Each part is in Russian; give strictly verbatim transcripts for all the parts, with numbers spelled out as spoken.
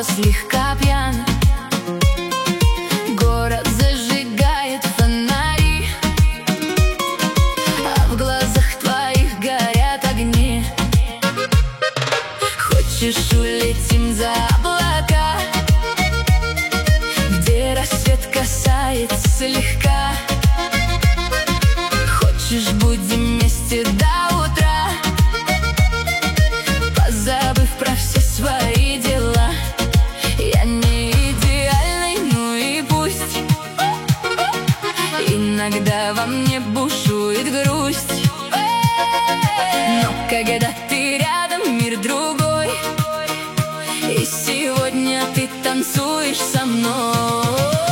снова слегка пьян. Город зажигает фонари, а в глазах твоих горят огни. Хочешь, улетим за облака, где рассвет касается слегка. Хочешь, будем вместе до утра, позабыв про все свои дела. Я не идеальный, ну и пусть. Иногда во мне бушует грусть, но когда ты рядом, мир другой. И сегодня ты танцуешь со мной.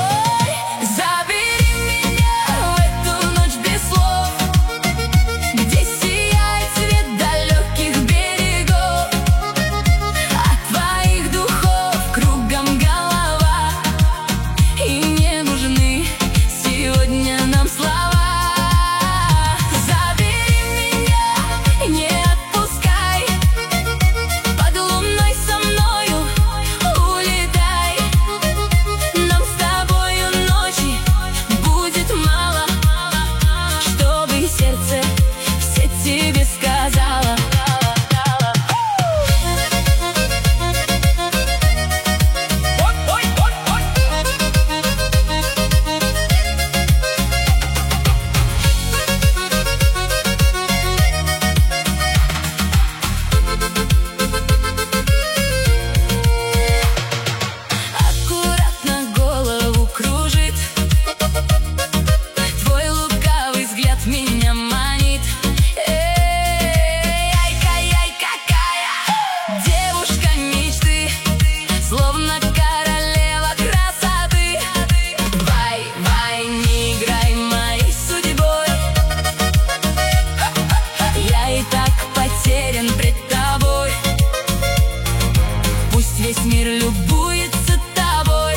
Весь мир любуется тобой,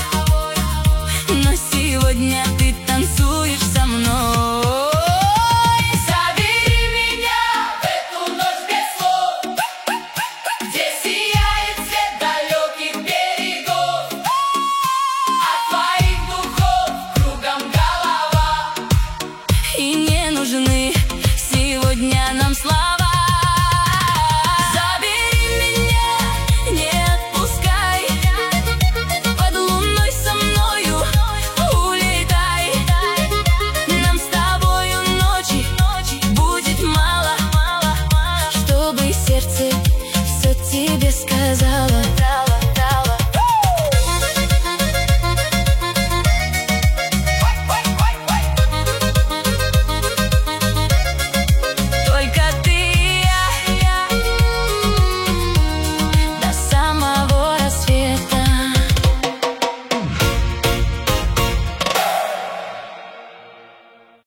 но сегодня ты танцуешь со мной. Забери меня в эту ночь без слов, где сияет свет далеких берегов. От твоих духов кругом голова, и не нужны сегодня нам слова. Сердце все тебе сказала.